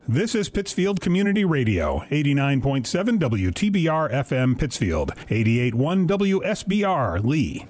This is Pittsfield Community Radio, 89.7 WTBR FM Pittsfield, 88.1 WSBR Lee.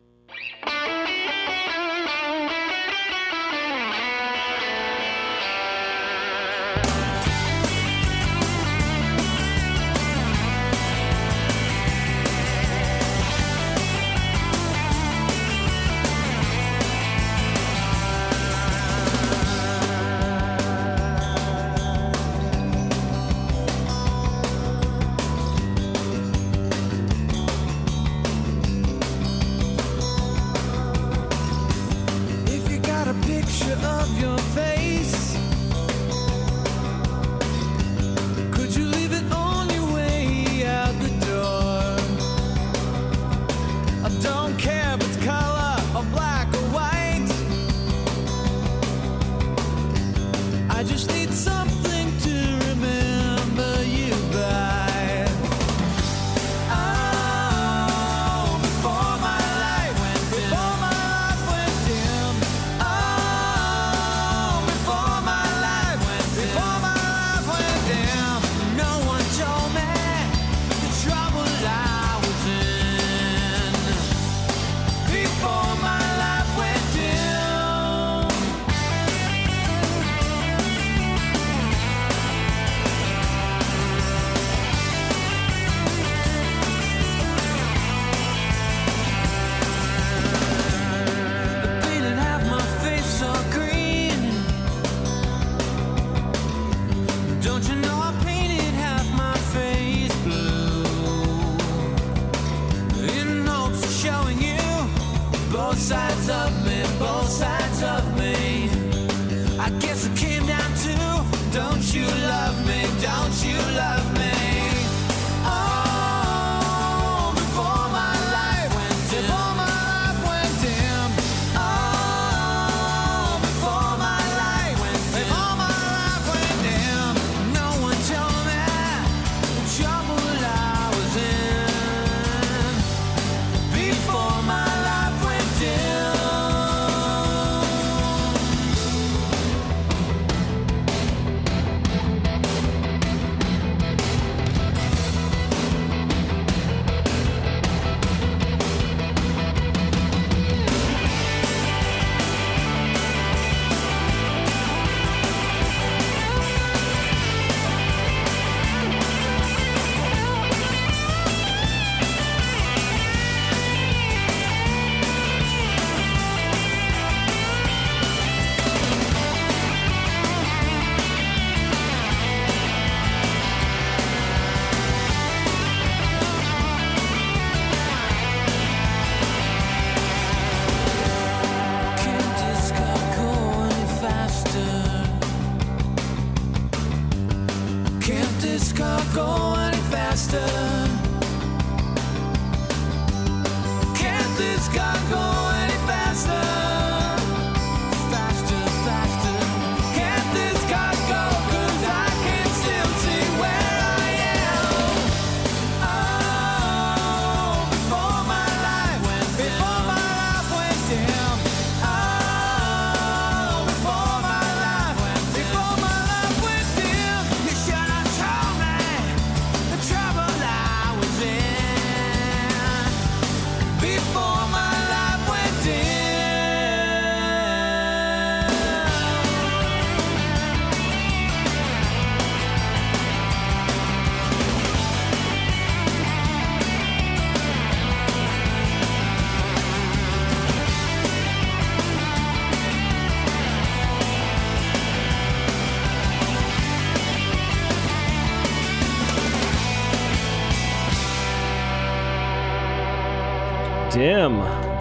Dim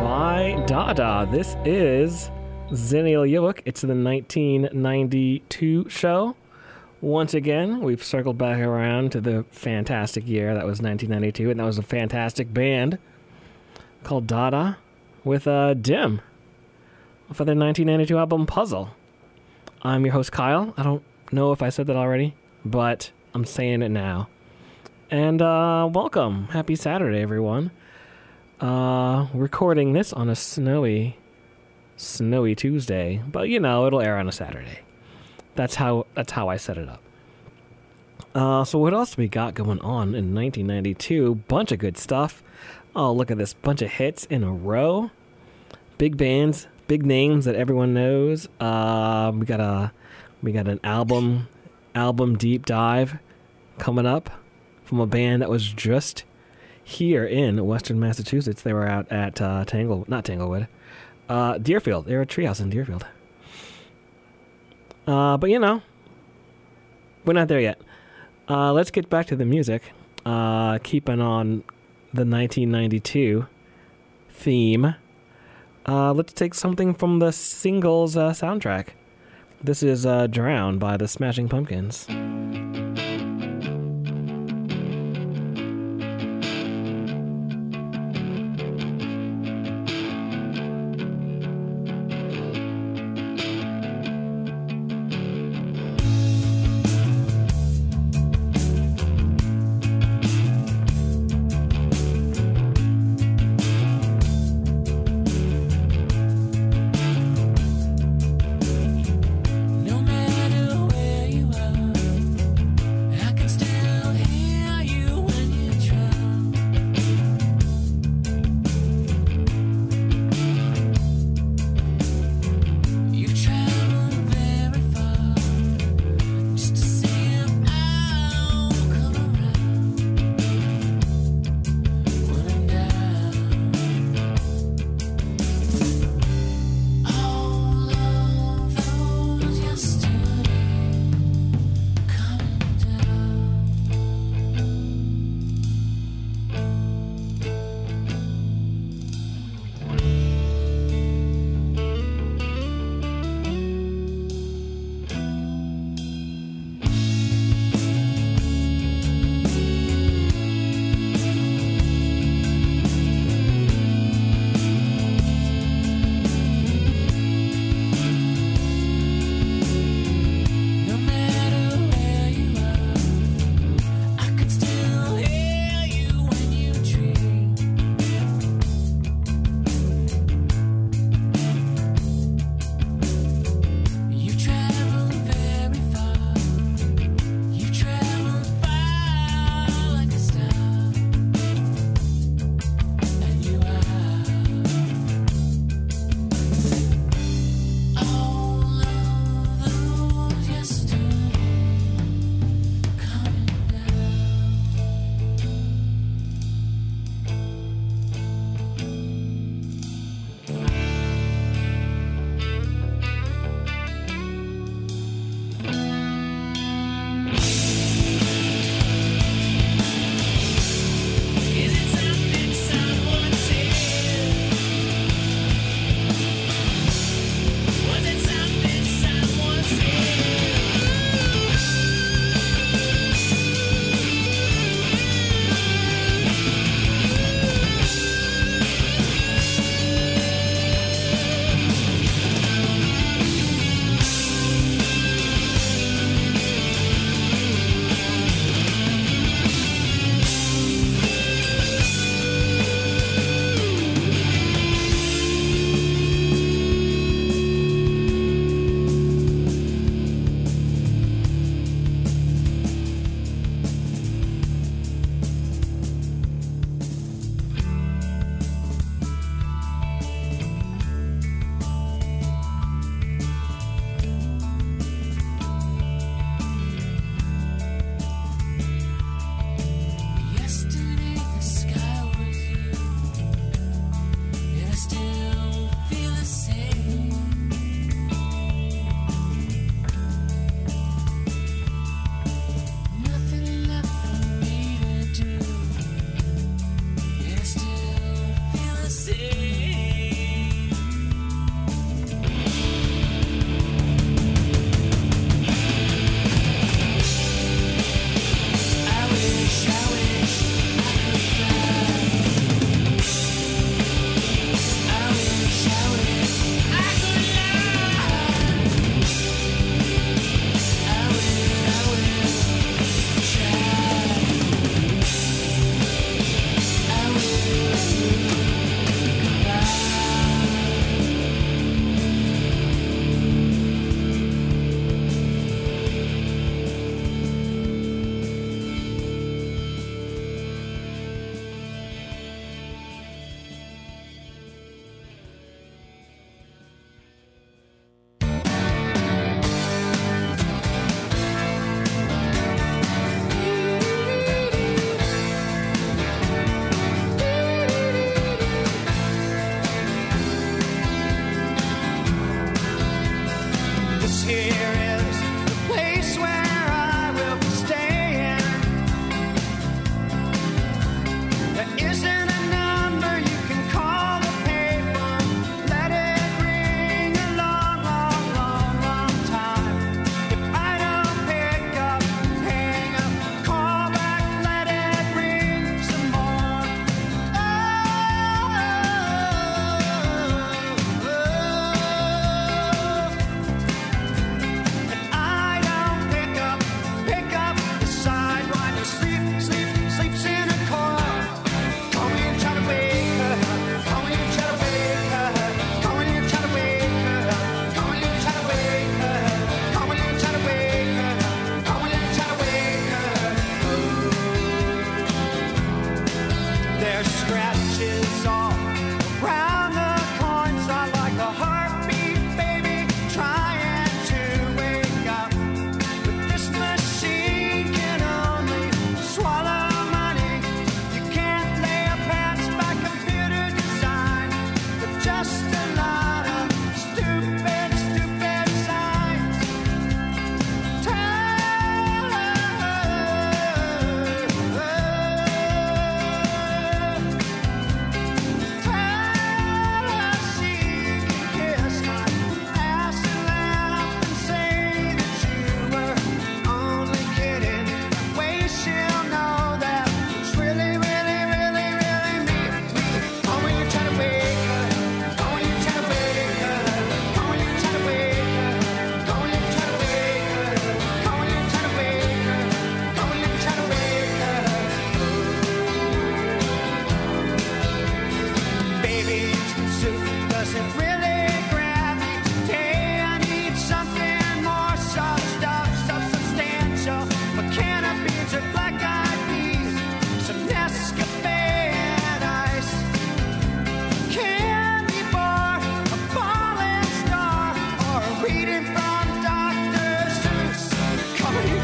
by Dada. This is Zennial Yiluk. It's the 1992 show. Once again, we've circled back around to the fantastic year that was 1992, and that was a fantastic band called Dada with Dim for their 1992 album Puzzle. I'm your host, Kyle. I don't know if I said that already, but I'm saying it now. And welcome. Happy Saturday, everyone. Recording this on a snowy Tuesday, but you know, it'll air on a Saturday. That's how I set it up. So what else we got going on in 1992? Bunch of good stuff. Oh, look at this. Bunch of hits in a row. Big bands, big names that everyone knows. We got an album deep dive coming up from a band that was just here in Western Massachusetts. They were out at Deerfield. They were at Treehouse in Deerfield. But you know, we're not there yet. Let's get back to the music. Keeping on the 1992 theme. Let's take something from the singles soundtrack. This is Drown by the Smashing Pumpkins. No matter where you are,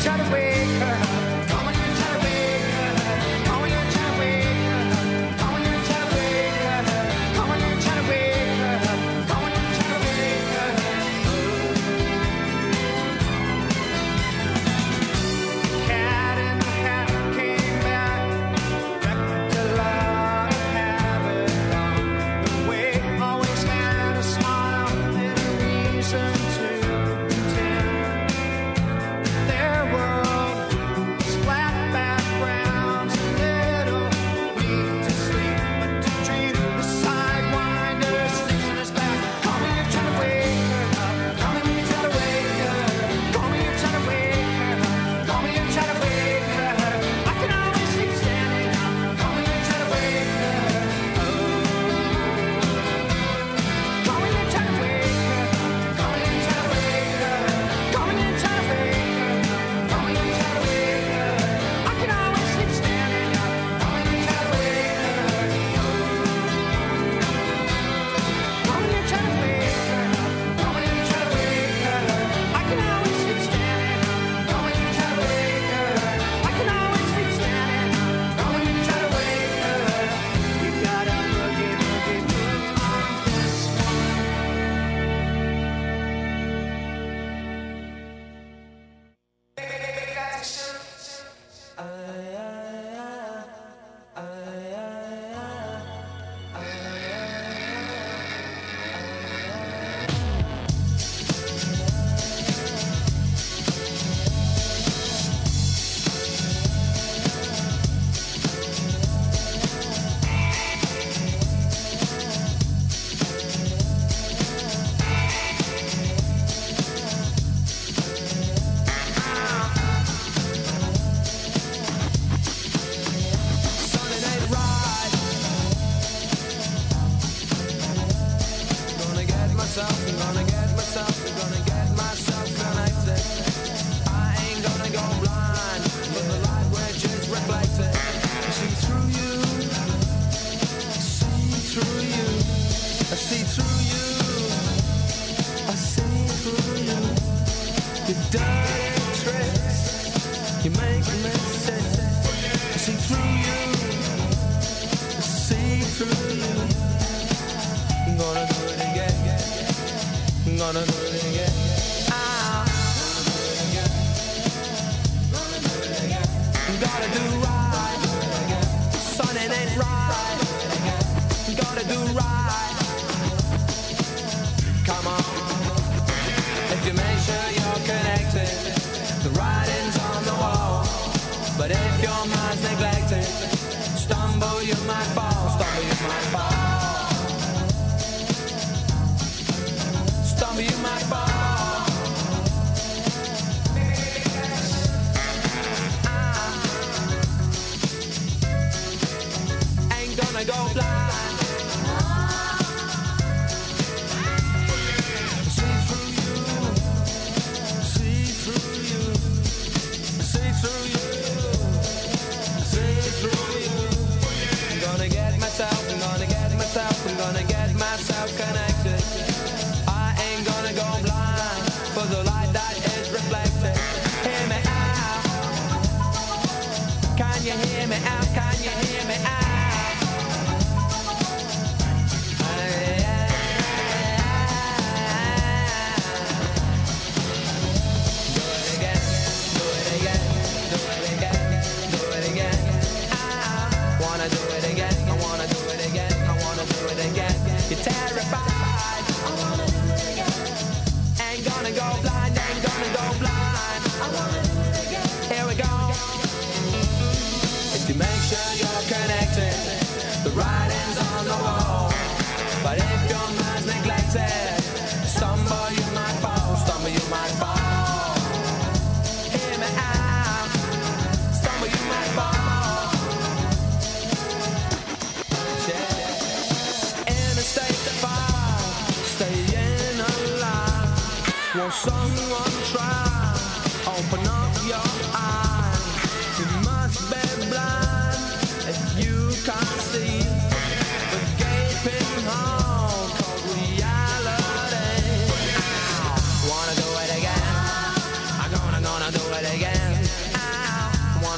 Gonna do it again.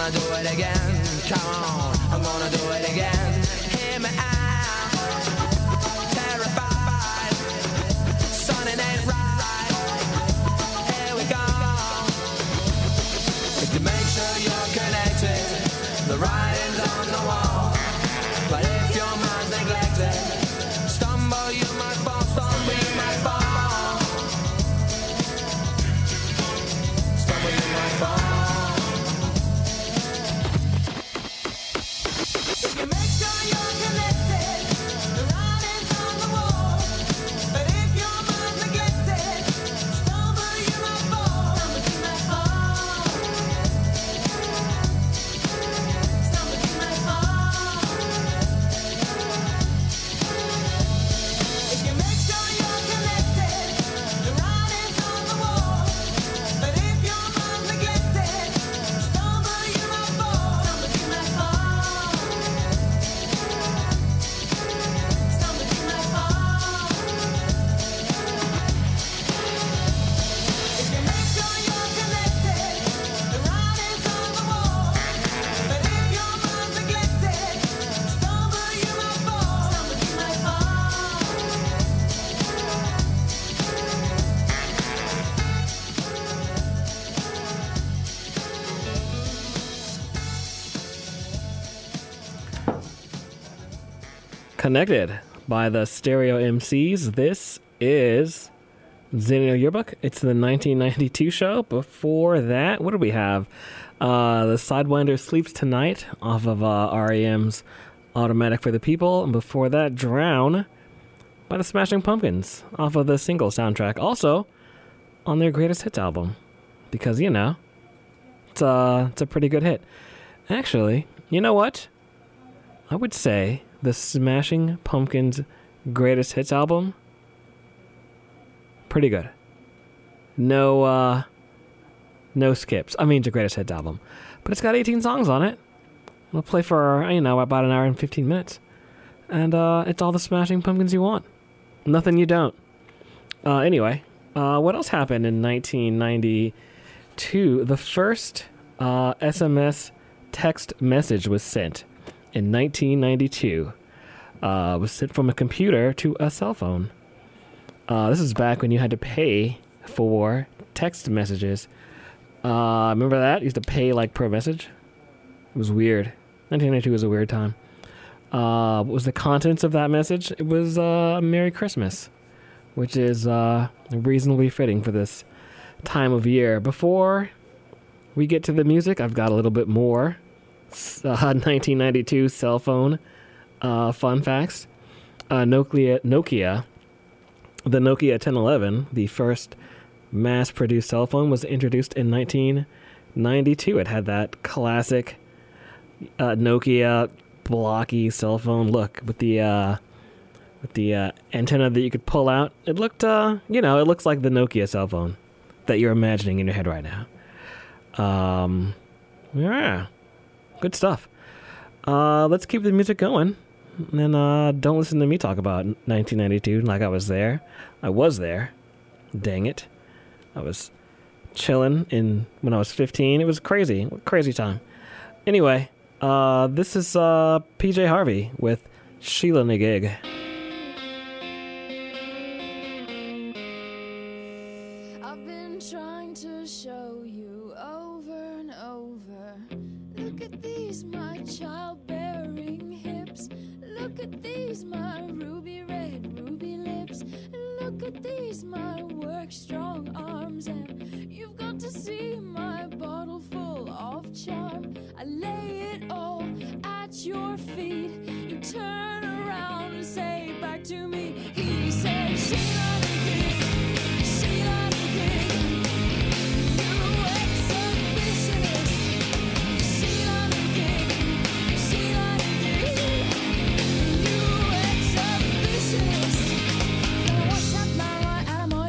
gonna do it again. Come on, I'm gonna do it again. Hear me out. Terrified. Something ain't right. Here we go. If you make sure you're connected, the writing's on the wall. But if your mind's neglected, stumble you might fall, stumble you might fall. Stumble you might fall. If you make sure you're connected, the writing's on the wall. But if your mind's neglected, stumble you might fall. Stumble you might fall. Stumble you might fall. If you make sure you're connected, the writing's on the wall. But if your mind's neglected, stumble you might fall. Stumble you might fall. Stumble you might fall. If you make sure you're connected, the writing's on the wall. But if your mind's neglected, stumble you might fall. Stumble you might fall. Connected by the Stereo MCs. This is Xennial Yearbook. It's the 1992 show. Before that, what do we have? The Sidewinder Sleeps Tonight off of REM's Automatic for the People. And before that, Drown by the Smashing Pumpkins off of the single soundtrack. Also on their greatest hits album. Because, you know, it's a pretty good hit. Actually, you know what? I would say the Smashing Pumpkins greatest hits album, pretty good. No skips. I mean, it's a greatest hits album, but it's got 18 songs on it. It'll play for, about an hour and 15 minutes. And it's all the Smashing Pumpkins you want. Nothing you don't. Anyway, what else happened in 1992? The first SMS text message was sent in 1992. Was sent from a computer to a cell phone. This is back when you had to pay for text messages. Remember that? You used to pay like per message. It was weird. 1992 was a weird time. What was the contents of that message? It was Merry Christmas, which is reasonably fitting for this time of year. Before we get to the music, I've got a little bit more 1992 cell phone fun facts. Nokia, the Nokia 1011, the first mass-produced cell phone, was introduced in 1992. It had that classic Nokia blocky cell phone look with the antenna that you could pull out. It looked, it looks like the Nokia cell phone that you're imagining in your head right now. Yeah, good stuff. Let's keep the music going. And don't listen to me talk about 1992 like I was there. I was there. Dang it. I was chilling when I was 15. It was crazy. Crazy time. Anyway, this is PJ Harvey with Sheila Nagig. I've been trying to show you over and over. Look at these, my childbearing hips. Look at these, my ruby red, ruby lips. Look at these, my work-strong arms. And you've got to see my bottle full of charm. I lay it all at your feet. You turn around and say back to me. He said, Sheila Nagig, Sheila Nagig. You exhibitionist. Sheila Nagig, Sheila Nagig. You exhibitionist. Wash up my animal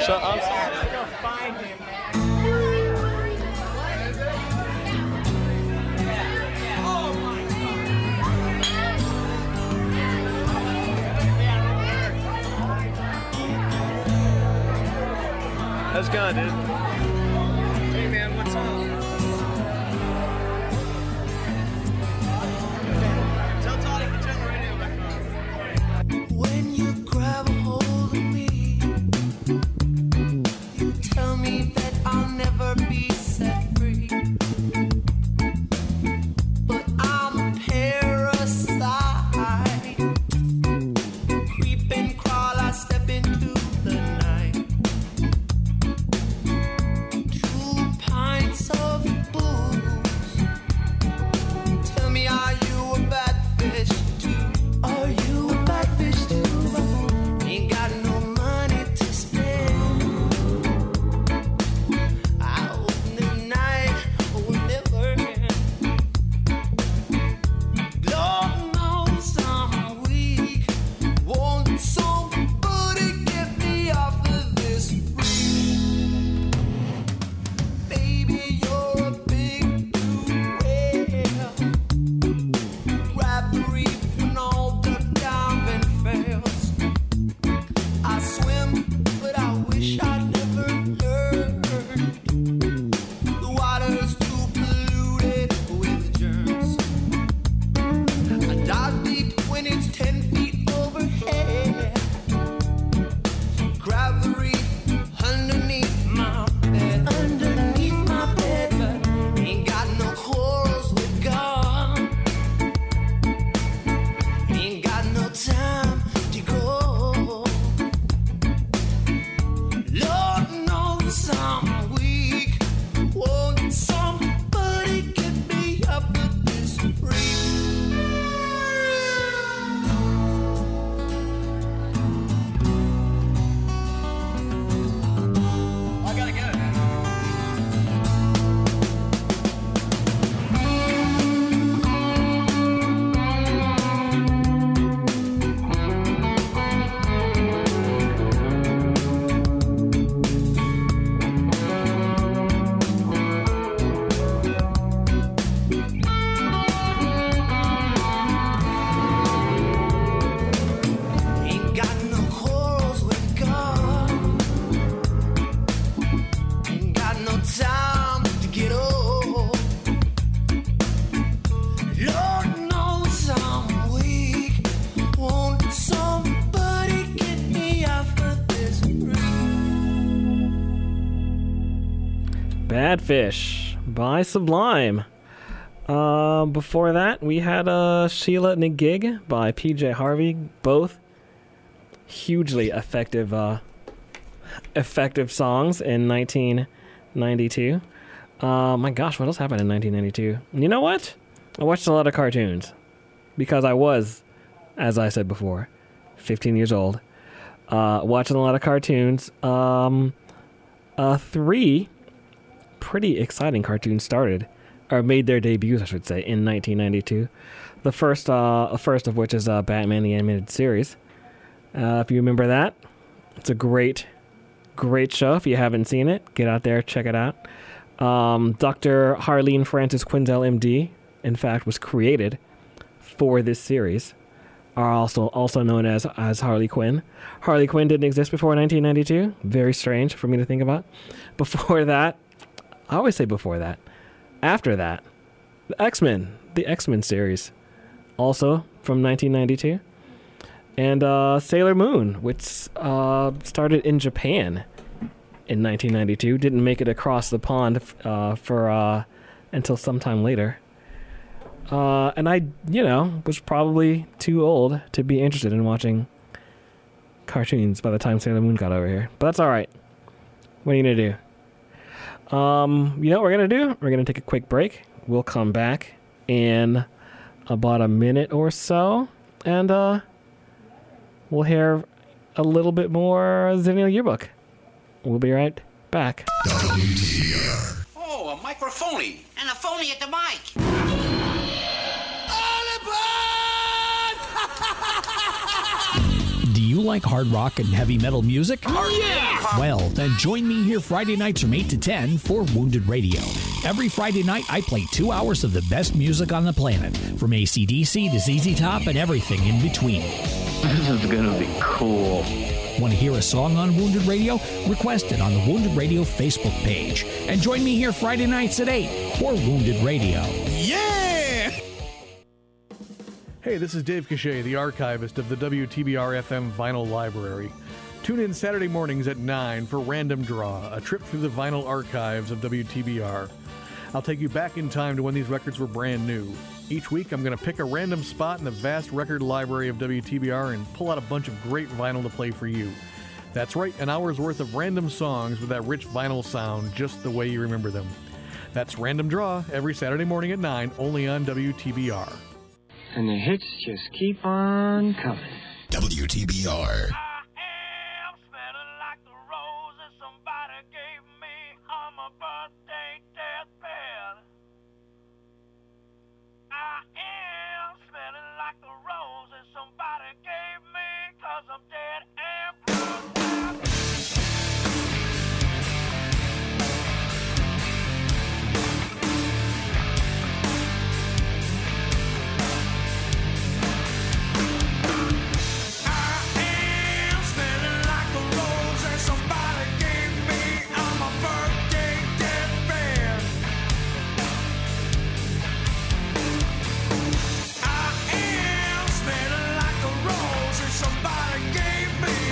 So I'm sorry. Go find him. How's it going, dude? Hey, man, what's up? Tell Toddy to turn the radio back on. When you grab a hold of me, you tell me that I'll never be set free. But I'm a parasite. Creep and crawl, I step into the night. 2 pints of booze. Tell me, are you a bad fish too? Are you a bad fish too? Ain't got no money to spend. I hope the night will never end. Lord knows I'm weak. Won't somebody get me off of this reef? Baby, you're a big blue whale. Grab the reef when all the diving fails. I swim, but I wish I'd never learned. The water's too polluted with germs. I dive deep when it's 10 feet overhead. Grab the reef underneath my bed. Underneath my bed, but ain't got no corals with God. Ain't got no time to go. Lord knows I'm weak. Won't somebody get me up with this reef? I gotta go, man. Ain't got no corals with God. Ain't got no time to get old. Lord knows I'm weak. Won't somebody get me off of this reef? Bad Fish by Sublime. Before that, we had Sheila Nagig by PJ Harvey. Both hugely effective songs in 1992. My gosh, what else happened in 1992? You know what? I watched a lot of cartoons because I was, as I said before, 15 years old. Watching a lot of cartoons. 3 pretty exciting cartoons made their debuts, I should say, in 1992. The first of which is Batman the Animated Series. If you remember that, it's a great show. If you haven't seen it, get out there, check it out. Dr. Harleen Francis Quinzel, MD, in fact, was created for this series. Are also known as Harley Quinn. Harley Quinn didn't exist before 1992. Very strange for me to think about. Before that, I always say before that. After that, the X-Men series, also from 1992. And Sailor Moon, which started in Japan in 1992. Didn't make it across the pond until sometime later. And I, was probably too old to be interested in watching cartoons by the time Sailor Moon got over here. But that's all right. What are you going to do? You know what we're going to do? We're going to take a quick break. We'll come back in about a minute or so. And we'll hear a little bit more Zennial Yearbook. We'll be right back. Oh, a microphony. And a phony at the mic. Do you like hard rock and heavy metal music? Yeah! Well, then join me here Friday nights from 8 to 10 for Wounded Radio. Every Friday night, I play 2 hours of the best music on the planet, from AC/DC to ZZ Top and everything in between. This is gonna be cool. Want to hear a song on Wounded Radio? Request it on the Wounded Radio Facebook page. And join me here Friday nights at 8 for Wounded Radio. Yeah! Hey, this is Dave Cachet, the archivist of the WTBR-FM Vinyl Library. Tune in Saturday mornings at 9 for Random Draw, a trip through the vinyl archives of WTBR. I'll take you back in time to when these records were brand new. Each week, I'm going to pick a random spot in the vast record library of WTBR and pull out a bunch of great vinyl to play for you. That's right, an hour's worth of random songs with that rich vinyl sound, just the way you remember them. That's Random Draw, every Saturday morning at 9, only on WTBR. And the hits just keep on coming. WTBR. Somebody gave me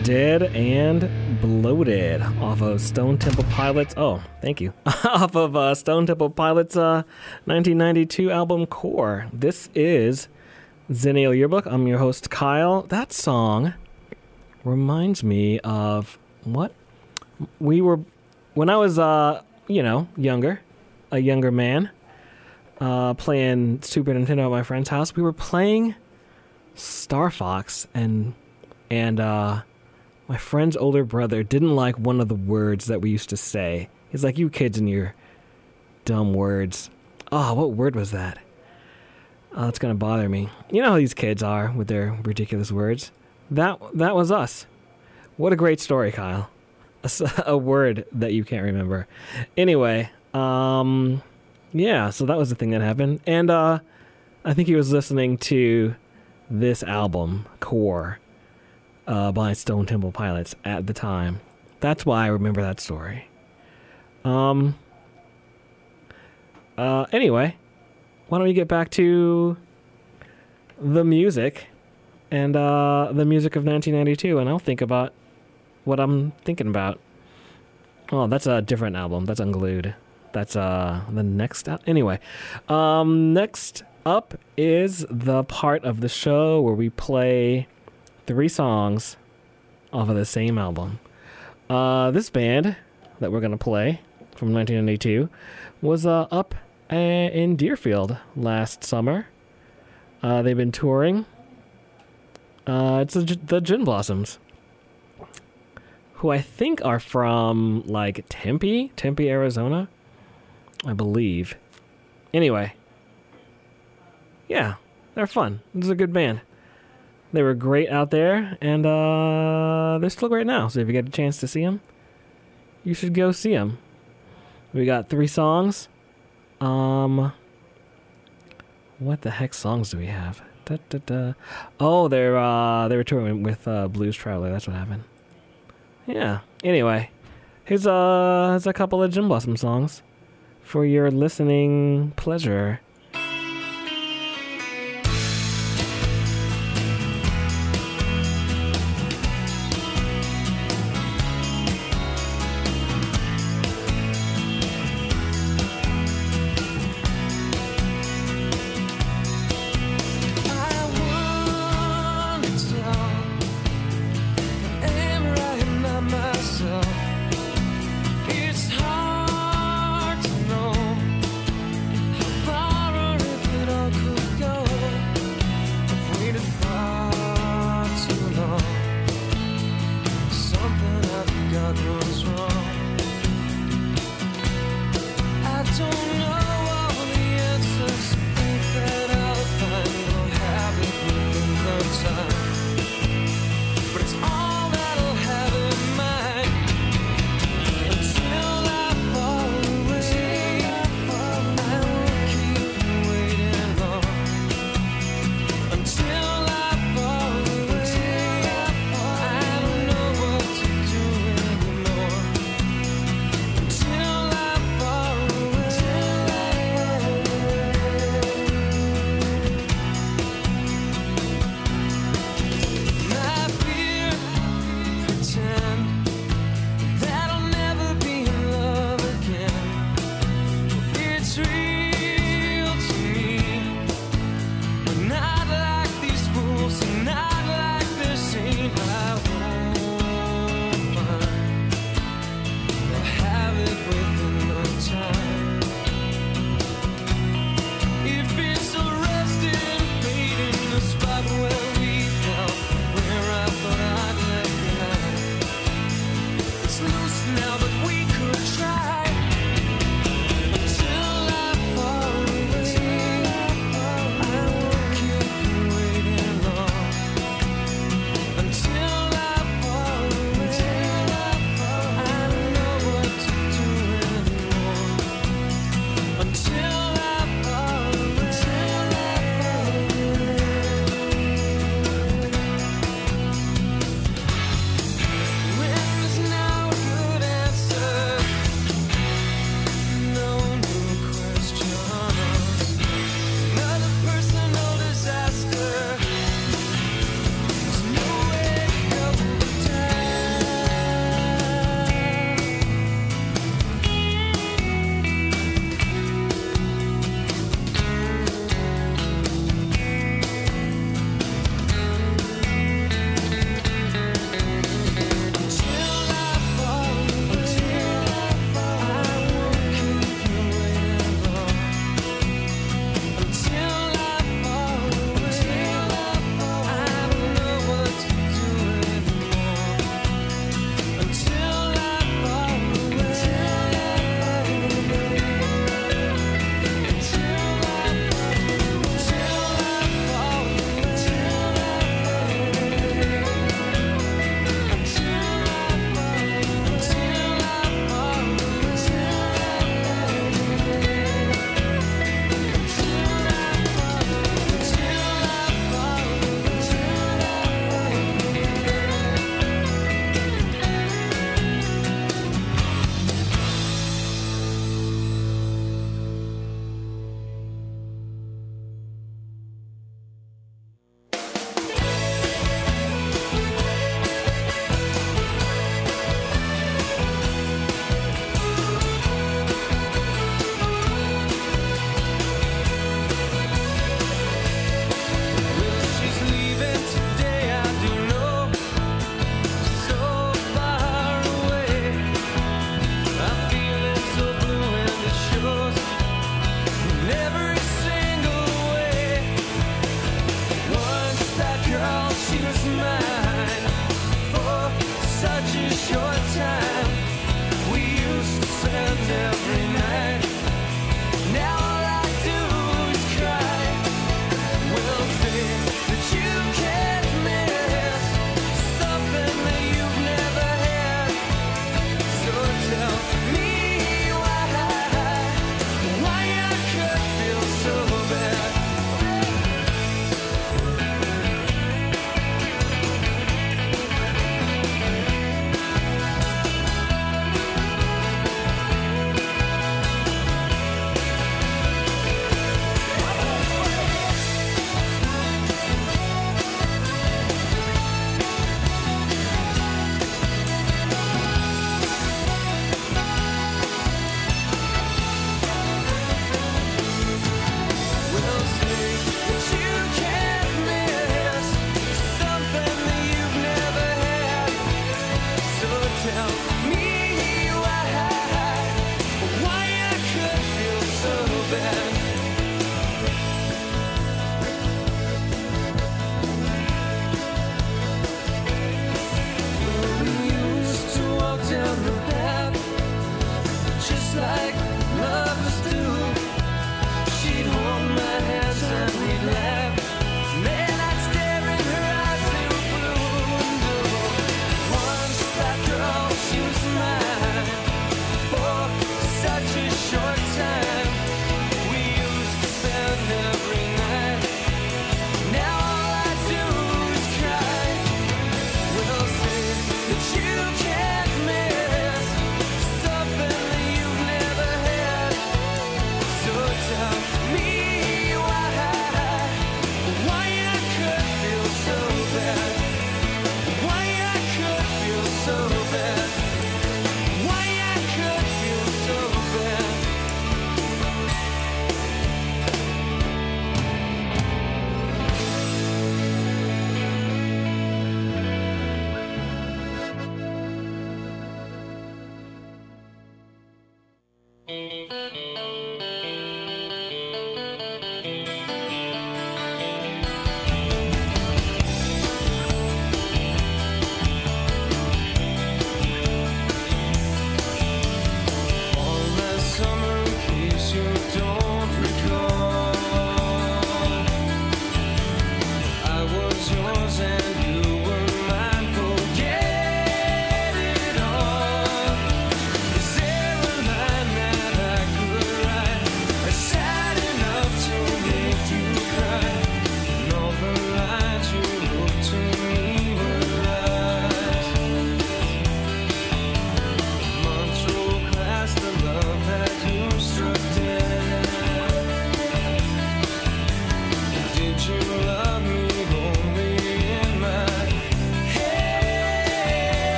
Dead and Bloated off of Stone Temple Pilots. Oh, thank you. Off of Stone Temple Pilots' 1992 album Core. This is Zennial Yearbook. I'm your host, Kyle. That song reminds me of what we were when I was, younger, a younger man, playing Super Nintendo at my friend's house. We were playing Star Fox, and my friend's older brother didn't like one of the words that we used to say. He's like, "You kids and your dumb words." Oh, what word was that? Oh, it's gonna bother me. You know how these kids are with their ridiculous words. That was us. What a great story, Kyle. A word that you can't remember. Anyway, yeah, so that was the thing that happened. And I think he was listening to this album, Core, by Stone Temple Pilots at the time. That's why I remember that story. Anyway, why don't we get back to the music and the music of 1992, and I'll think about what I'm thinking about. Oh, that's a different album. That's Unglued. That's the next anyway. Next up is the part of the show where we play 3 songs off of the same album. This band that we're going to play from 1992 was up in Deerfield last summer. They've been touring. It's the Gin Blossoms, who I think are from, like, Tempe, Arizona, I believe. Anyway, yeah, they're fun. This is a good band. They were great out there, and they're still great now. So if you get a chance to see them, you should go see them. We got 3 songs. What the heck songs do we have? Oh, they were touring with Blues Traveler. That's what happened. Yeah. Anyway, here's a couple of Gin Blossom songs for your listening pleasure. It's hard to know how far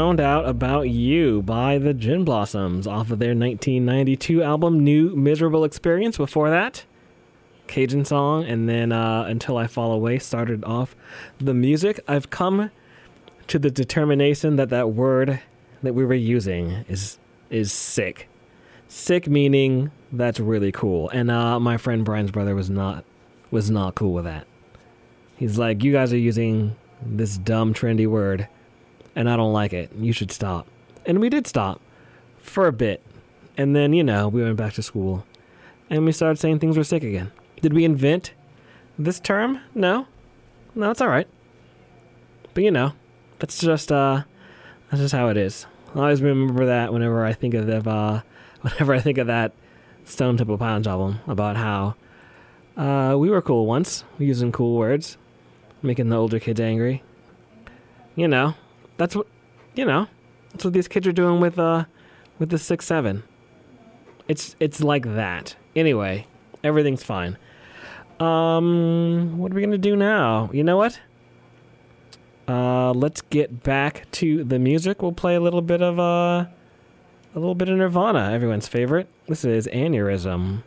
Found Out About You by the Gin Blossoms off of their 1992 album New Miserable Experience. Before that, Cajun Song, and then Until I Fall Away started off the music. I've come to the determination that that word that we were using is sick. Sick meaning that's really cool. And my friend Brian's brother was not cool with that. He's like, you guys are using this dumb trendy word and I don't like it. You should stop. And we did stop for a bit. And then, we went back to school and we started saying things were sick again. Did we invent this term? No, it's all right. But that's just how it is. I always remember that whenever I think of that Stone Temple Pilots album, about how we were cool once, using cool words, making the older kids angry. That's what these kids are doing with the 6-7. It's like that. Anyway, everything's fine. What are we gonna do now? You know what? Let's get back to the music. We'll play a little bit of Nirvana, everyone's favorite. This is Aneurysm.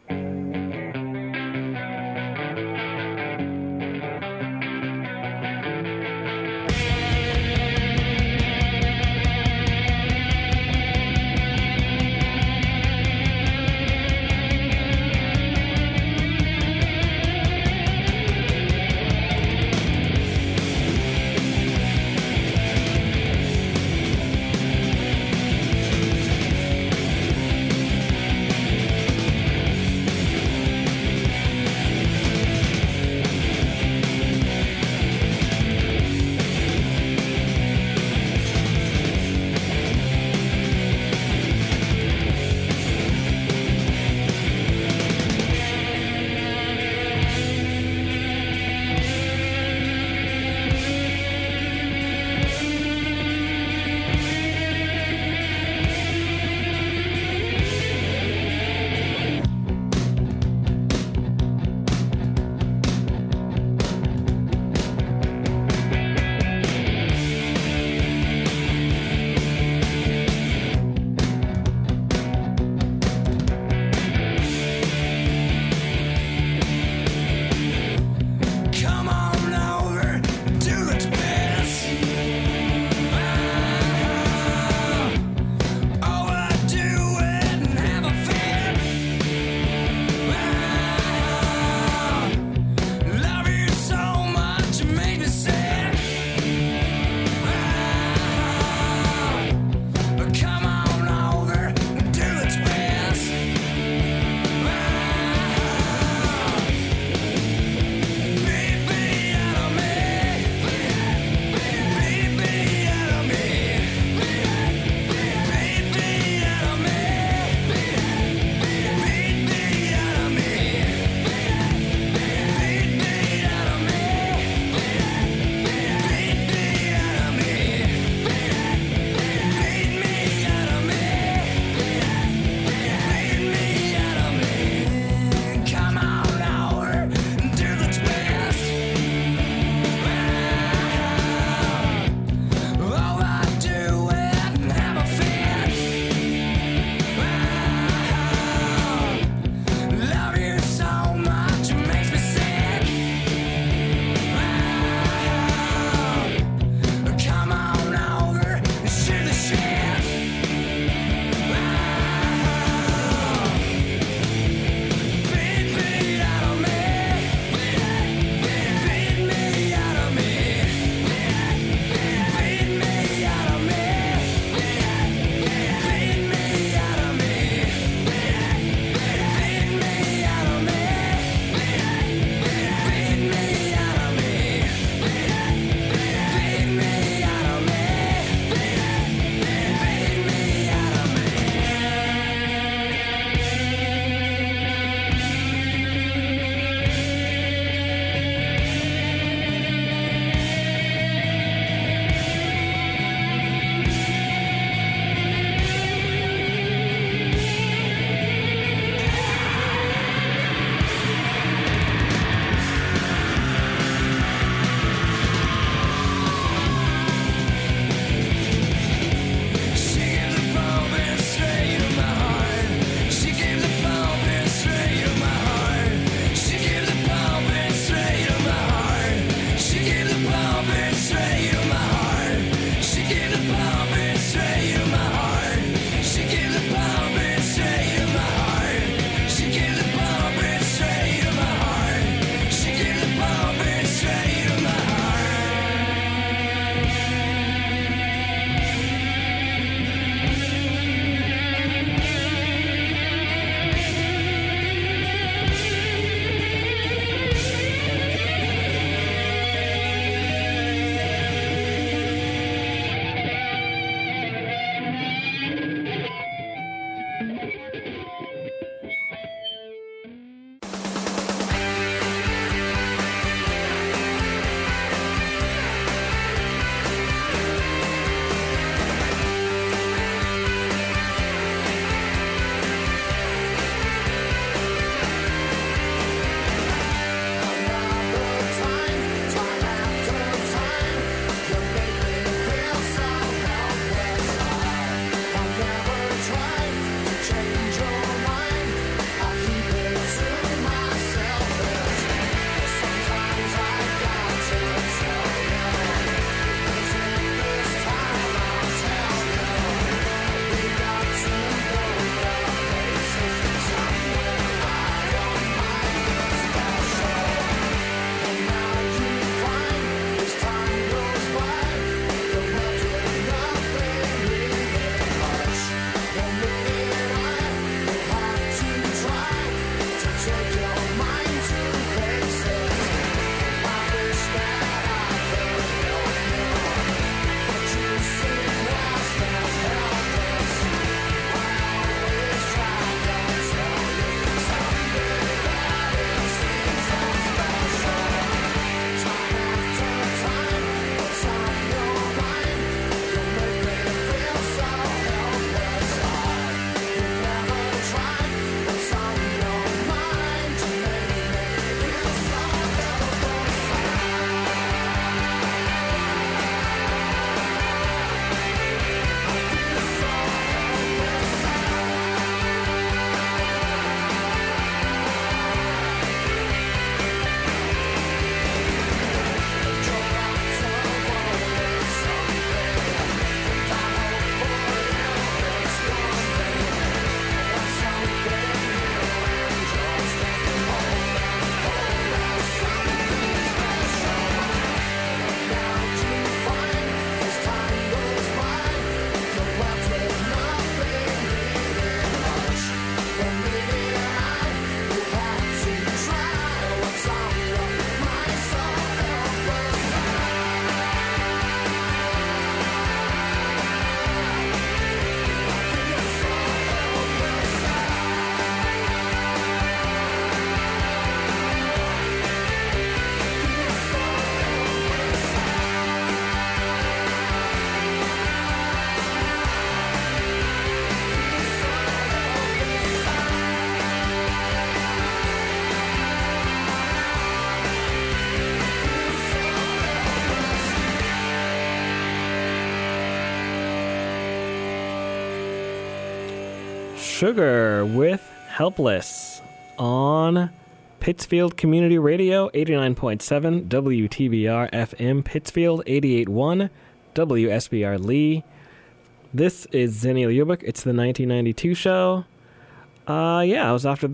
Sugar with Helpless on Pittsfield Community Radio, 89.7 WTBR FM Pittsfield, 88.1 WSBR Lee. This is Zennial Yearbook. It's the 1992 show. It was after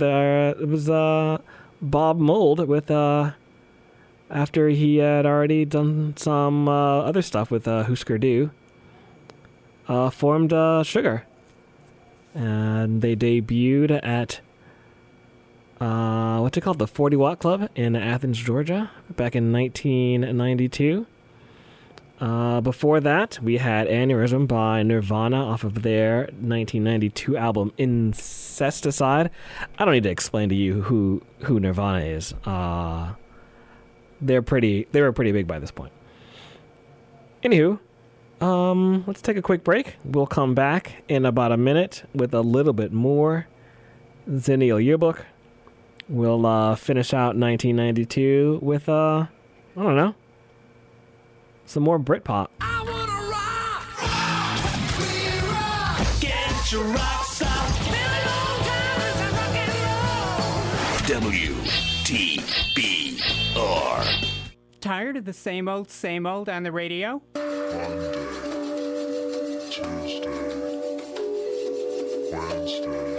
Bob Mould with after he had already done some other stuff with Husker Du. Formed Sugar, and they debuted at what's it called, the 40 Watt Club in Athens, Georgia, back in 1992. Before that, we had Aneurysm by Nirvana off of their 1992 album Incesticide. I don't need to explain to you who Nirvana is. They were pretty big by this point. Anywho, let's take a quick break. We'll come back in about a minute with a little bit more Zennial Yearbook. We'll finish out 1992 with, I don't know, some more Britpop. I wanna rock! We rock! Get your rocks off! WTBR. Tired of the same old on the radio? Monday, Tuesday, Wednesday.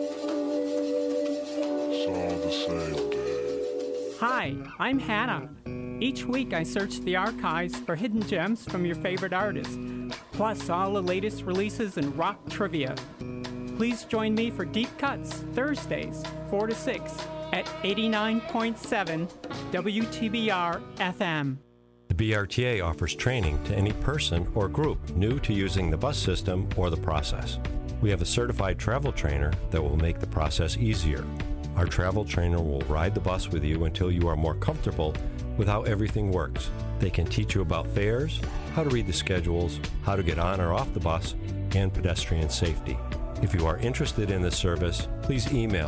It's all the same day. Hi, I'm Hannah. Each week I search the archives for hidden gems from your favorite artists, plus all the latest releases in rock trivia. Please join me for Deep Cuts, Thursdays, 4 to 6, at 89.7 WTBR FM. The BRTA offers training to any person or group new to using the bus system or the process. We have a certified travel trainer that will make the process easier. Our travel trainer will ride the bus with you until you are more comfortable with how everything works. They can teach you about fares, how to read the schedules, how to get on or off the bus, and pedestrian safety. If you are interested in this service, please email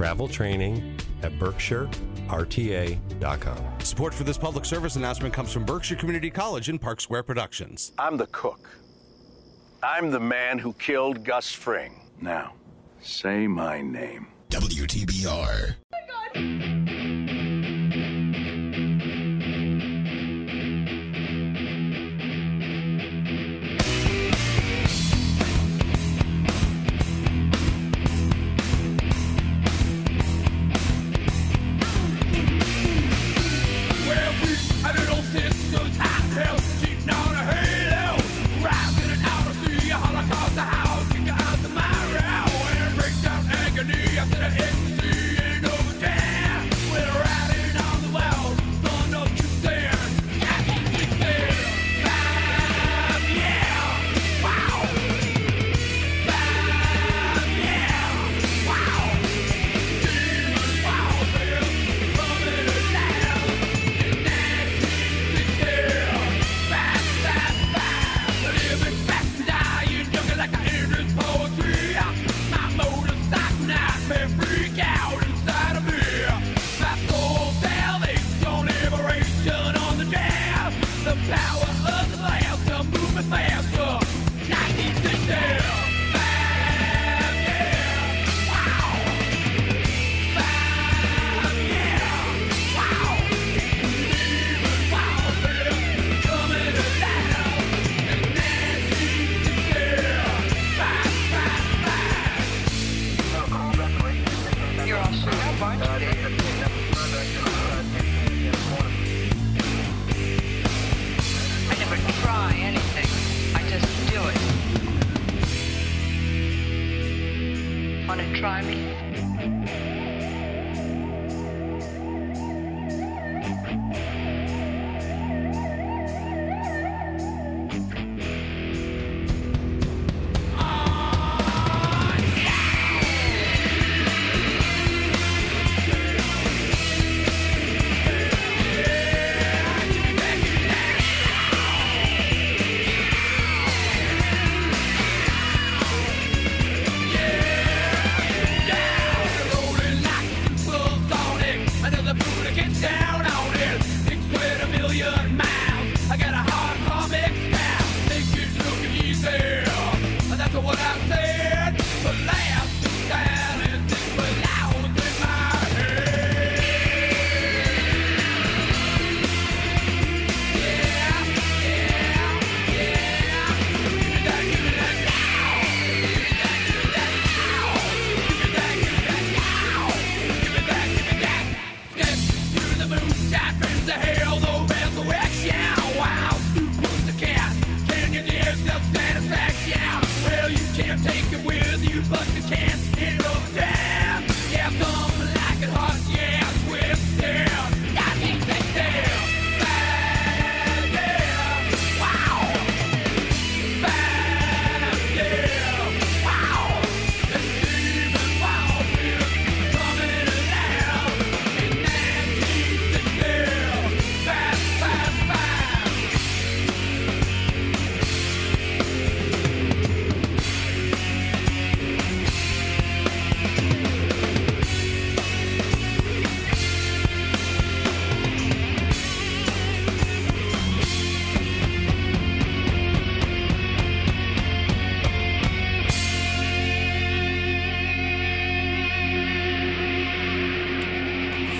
traveltraining@berkshirerta.com. Support for this public service announcement comes from Berkshire Community College and Park Square Productions. I'm the cook. I'm the man who killed Gus Fring. Now, say my name. WTBR.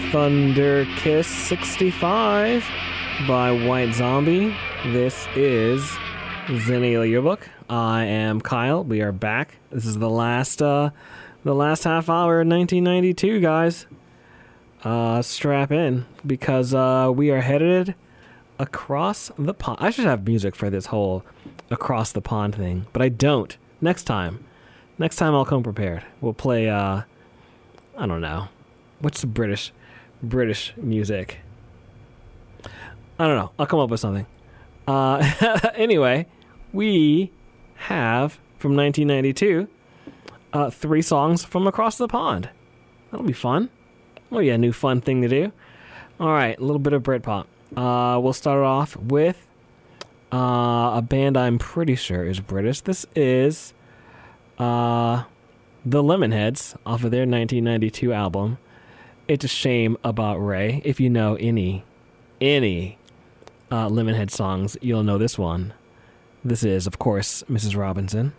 Thunder Kiss 65 by White Zombie. This is Zennial Yearbook. I am Kyle. We are back. This is the last half hour of 1992, guys. Strap in, because we are headed across the pond. I should have music for this whole across the pond thing, but I don't. Next time I'll come prepared. We'll play, I don't know. What's the British music? I don't know. I'll come up with something. Anyway, we have, from 1992, 3 songs from across the pond. That'll be fun. Oh yeah, new fun thing to do. All right, a little bit of Britpop. We'll start off with a band I'm pretty sure is British. This is the Lemonheads off of their 1992 album, It's a Shame About Ray. If you know any Lemonhead songs, you'll know this one. This is, of course, Mrs. Robinson.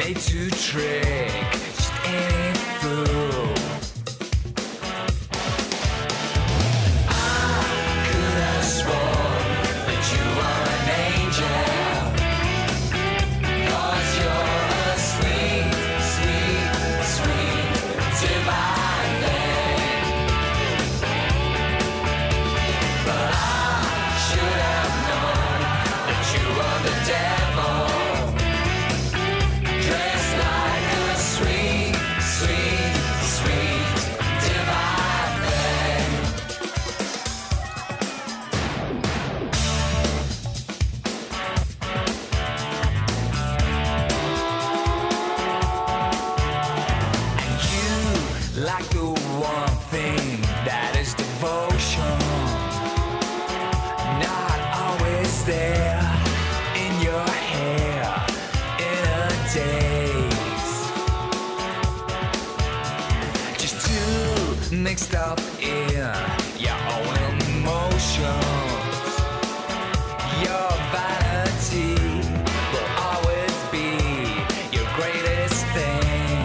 made to trick just any fool. I could have sworn that you were an angel, 'cause you're a sweet, sweet, sweet divine thing. But I should have known that you were the devil, dressed like a sweet, sweet, sweet divine thing. And you like the one thing that is devotion, not always there in your hair in a daze, just too mixed up in your own emotions. Your vanity will always be your greatest thing.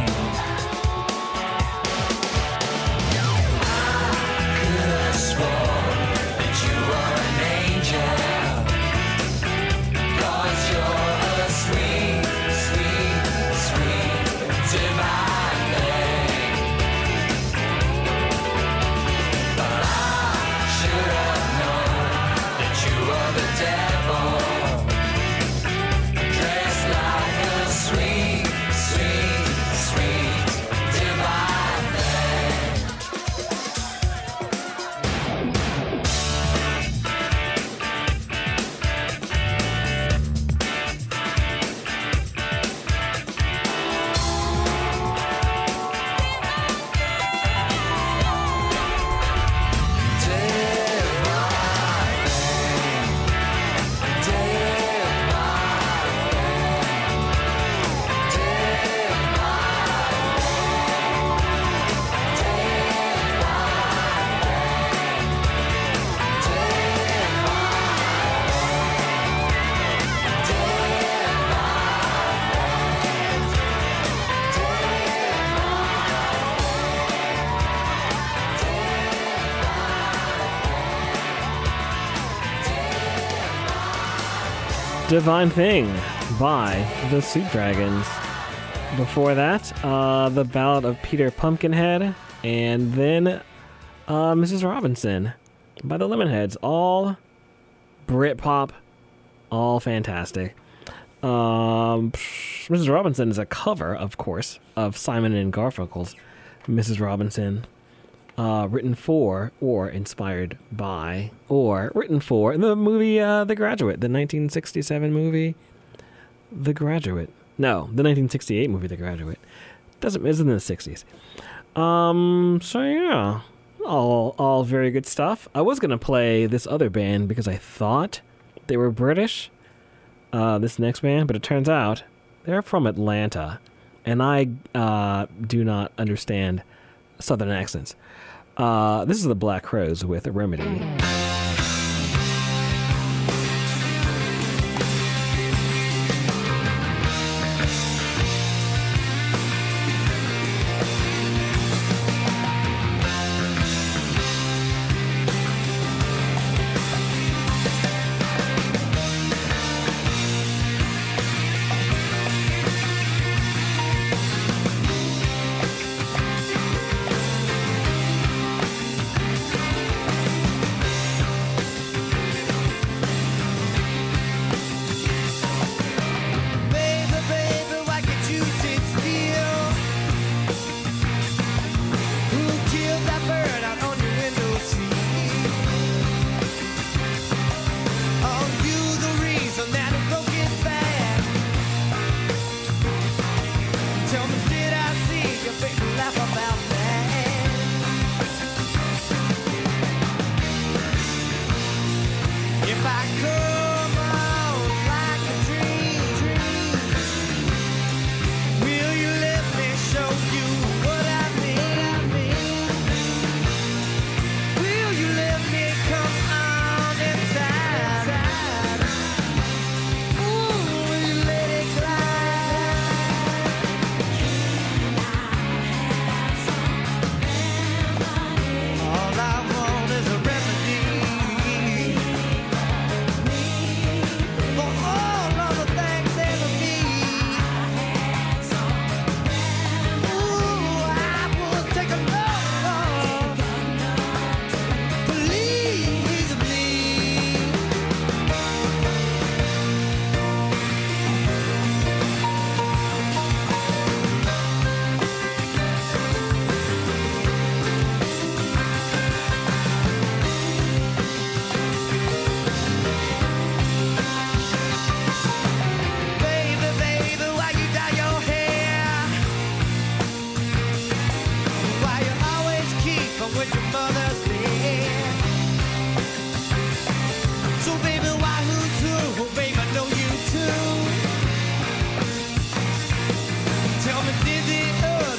I could have sworn that you were an angel, 'cause you're a sweet, sweet, sweet divine thing. But I should have known that you were the devil, dressed like a sweet, sweet, sweet divine thing. Divine Thing by the Soup Dragons. Before that, the Ballad of Peter Pumpkinhead, and then Mrs. Robinson by the Lemonheads. All Britpop, all fantastic. Mrs. Robinson is a cover, of course, of Simon and Garfunkel's Mrs. Robinson. Written for, or inspired by, or written for the movie The Graduate, the 1967 movie The Graduate. No, the 1968 movie The Graduate. It's in the 60s. So yeah, all very good stuff. I was gonna play this other band because I thought they were British. This next band, but it turns out they're from Atlanta, and I do not understand Southern accents. This is the Black Crowes with Remedy.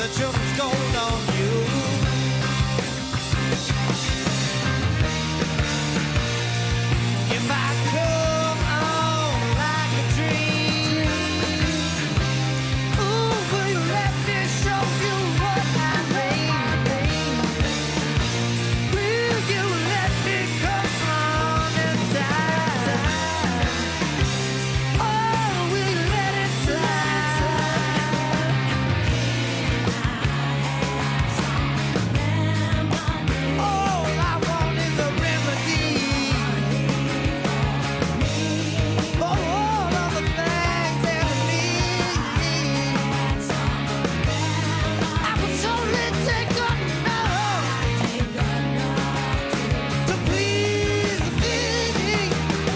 the children's going on you. If I come on like a dream, ooh, will you let me show you what I mean? Will you let me come on inside? Oh, will you let it slide? All I want is a remedy for all of the things that I need. I would totally take enough to please the feeling.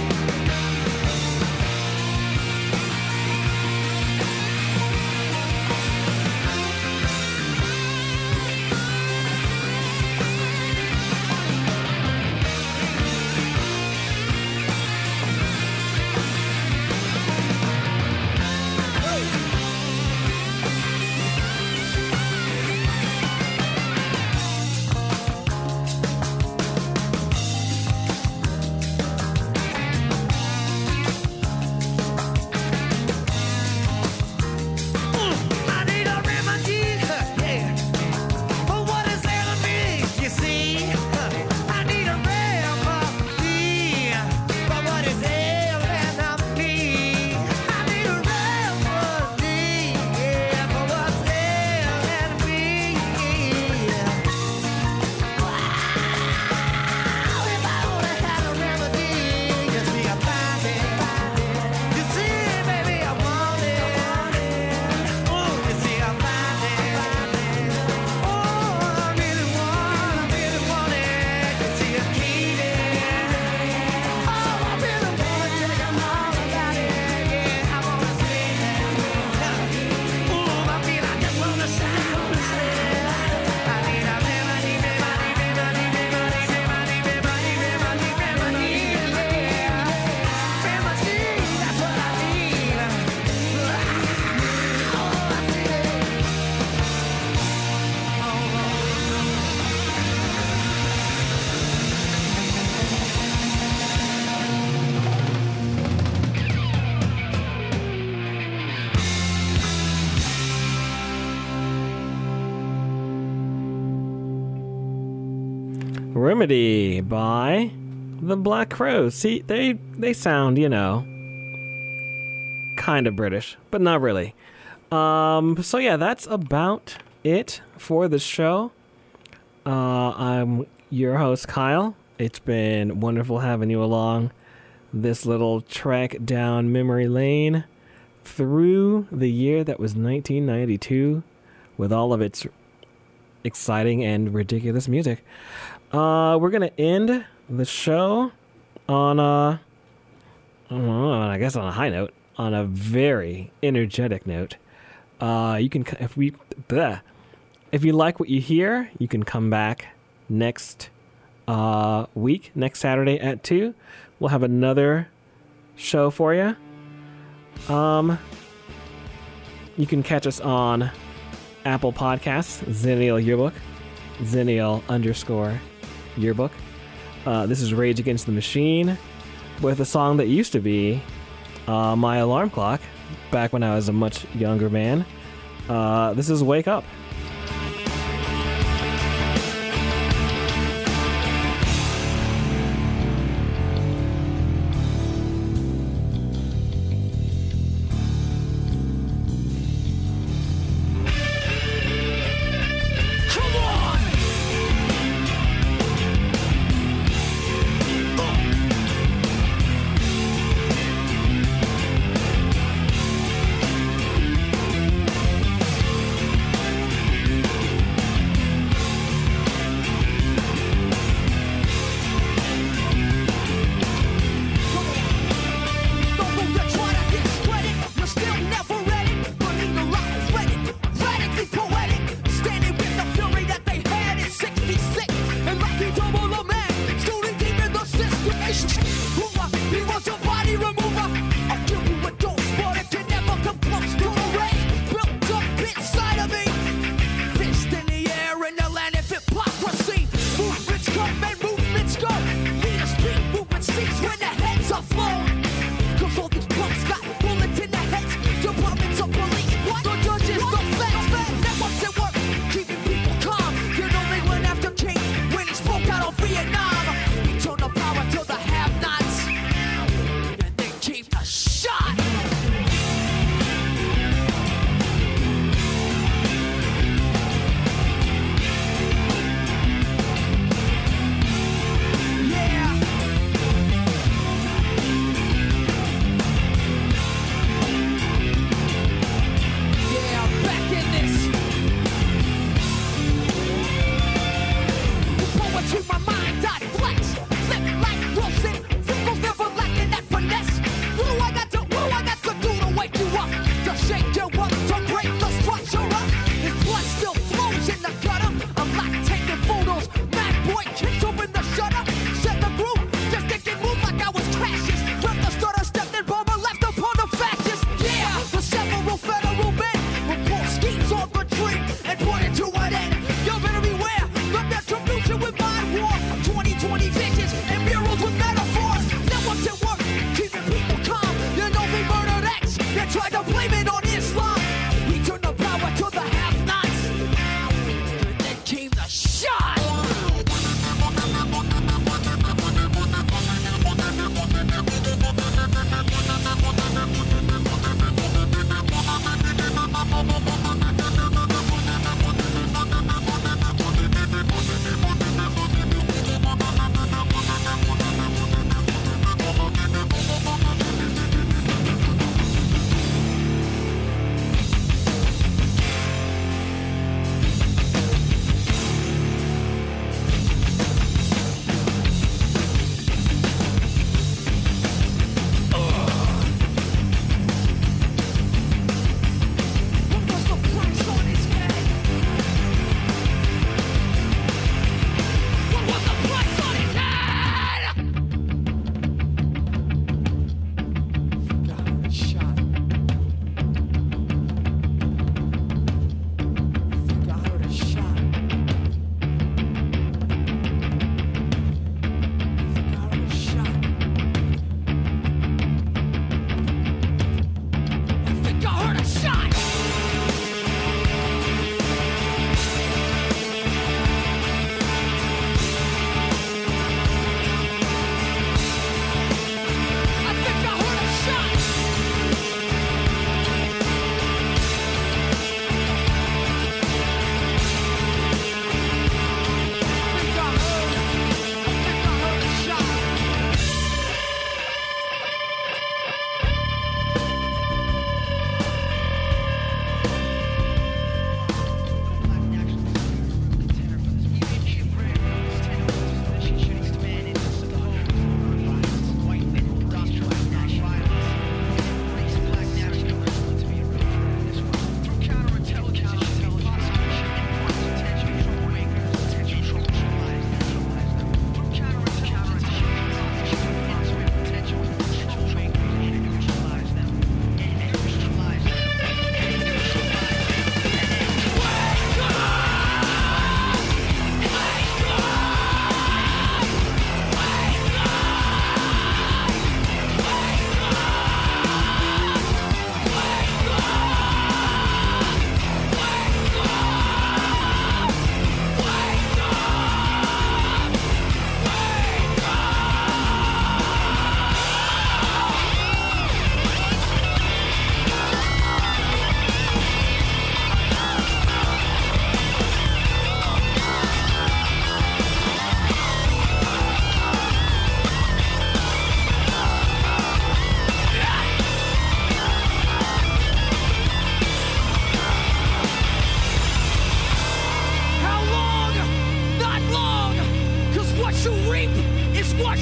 I need a remedy, yeah, for what is ailing me. You see, I need a remedy for what is ailing me. I need a remedy, yeah, for what's ailing me. Wow, if I only had a remedy, you see, I find it. You see, baby, I want it. Oh, you see, I find it. Oh, I really want it. You see, I keep it. Oh, I really want to tell you all about it. Yeah, I wanna see it. Oh, I feel I just wanna shout. I need a remedy, yeah. Remedy, that's what I need. Remedy by the Black Crowes. See, they sound, kind of British, but not really. So yeah, that's about it for the show. I'm your host, Kyle. It's been wonderful having you along this little trek down memory lane through the year that was 1992 with all of its exciting and ridiculous music. We're going to end the show on I guess on a high note, on a very energetic note. You can, if you like what you hear, you can come back next week, next Saturday at 2. We'll have another show for you. You can catch us on Apple Podcasts, Zennial Yearbook, Zennial_Yearbook. This is Rage Against the Machine with a song that used to be my alarm clock back when I was a much younger man. This is Wake Up.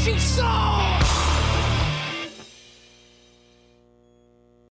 you saw.